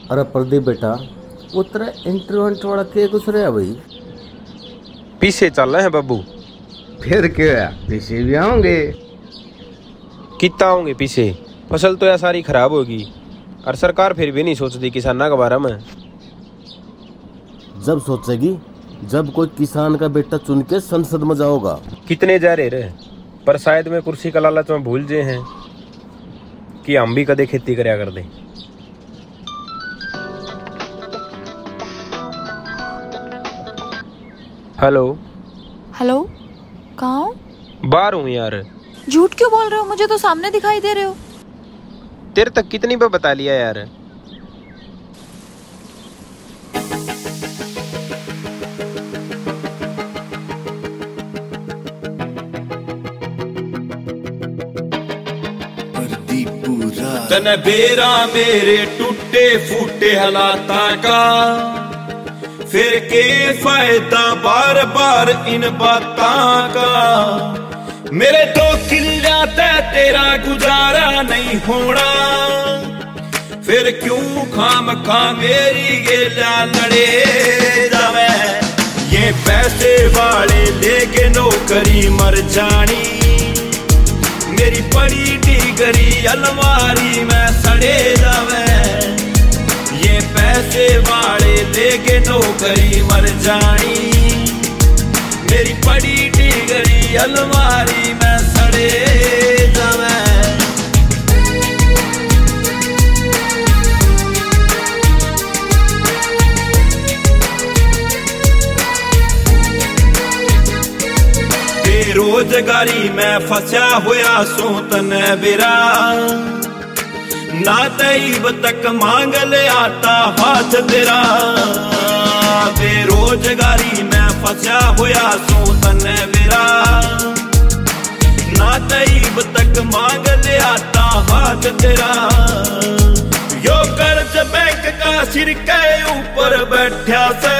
अरे प्रदीप बेटा, वो तेरा इंटरवेंट वाला के कुछ रहा भाई? पीछे चल रहे हैं बब्बू। फिर क्या, पीछे भी आओगे? कितना आओगे पीछे? फसल तो यार सारी खराब होगी और सरकार फिर भी नहीं सोचती किसाना के बारे में। जब सोचेगी जब कोई किसान का बेटा चुन के संसद में जाओगा। कितने जा रहे पर शायद में कुर्सी का लालच में भूल जे हैं कि हम भी कदे खेती करया कर दे। हेलो हेलो, कहाँ हो? बाहर हूँ यार। झूठ क्यों बोल रहे हो? मुझे तो सामने दिखाई दे रहे हो। तेरे तक कितनी बार बता लिया यार। तने बेरा मेरे टूटे फूटे हालाता का, फिर के फायदा बार बार इन बातां का। मेरे तो किल्ला तेरा गुजारा नहीं होना, फिर क्यों खाम खा मेरी गेला लड़े जावे। ये पैसे वाले लेके नौकरी मर जानी, मेरी पड़ी डिगरी अलमारी में सड़े जावे। ये पैसे वाले लेके नौकरी मर जानी, मेरी पड़ी डिगरी अलमारी में सड़े जावे। बेरोजगारी में फंसा हुआ सो तने बिरा, ना तईब तक मांग ले आता हाथ तेरा। बेरोजगारी में फंसा हुआ सो तने बिरा, ना तईब तक मांग ले आता हाथ तेरा। यो कर्ज बैंक का सिर के ऊपर बैठा से,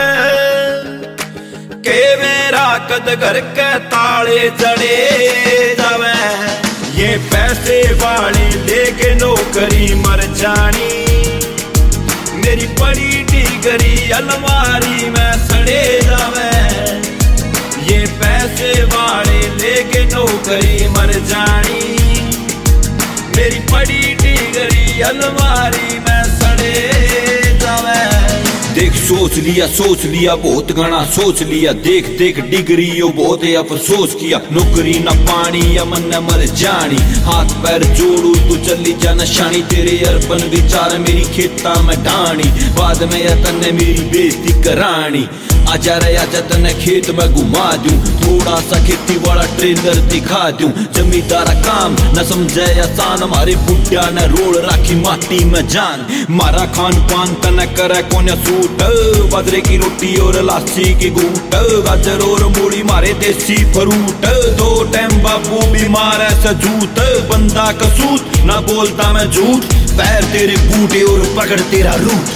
के मेरा कद घर के ताले जड़े जावे। ये पैसे वाले लेके नौकरी मर जानी, मेरी पड़ी डिगरी अलमारी में सड़े जावे। ये पैसे वाले लेके नौकरी मर जानी, मेरी पड़ी डिगरी अलमारी में सड़े जावे। देख सोच लिया बहुत घना सोच लिया, देख देख डिग्री यो बहुत है अफसोस किया। नौकरी न पानी या मन न मर जानी, हाथ पैर जोड़ू तू चली जा नशानी। तेरे अर्पण विचार मेरी खेता में डानी, बाद में या तन्ने मेरी बेइज्जती करानी। आजा रे आजा तन्ने खेत में घुमा दूं, थोड़ा सा खेती वाला ट्रेलर दिखा दूं। जमींदारा काम न समझे आसान, हमारे बुढ़िया ने रोड राखी माटी में जान। मारा खान पान तने करे कोने सूट, बाजरे की रोटी और लाची की घूट। गाजर और मूली मारे देसी फ्रूट, 2 टाइम बाबू बीमार है सजूत। बंदा कसूत ना बोलता मैं झूठ, पैर तेरे बूटे और पकड़ तेरा रूट।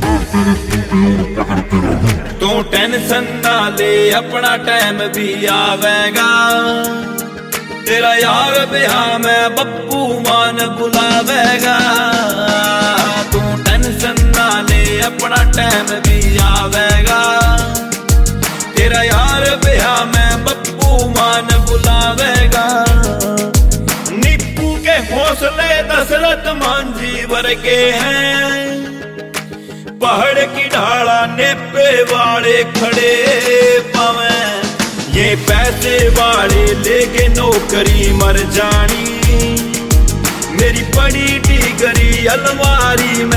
तू टेंशन ना ले अपना टाइम भी आवेगा, तेरा यार ब्याह में बप्पू मान बुलावेगा। तू टेंशन ना ले अपना टाइम भी आवेगा, तेरा यार ब्याह में बप्पू मान बुलावेगा। निप्पू के हौसले दशरथ मांझी वर्गे हैं, पहाड़ की ढाला नेपे वाले खड़े पावे। ये पैसे वाले लेके नौकरी मर जानी, मेरी पड़ी डिगरी अलमारी में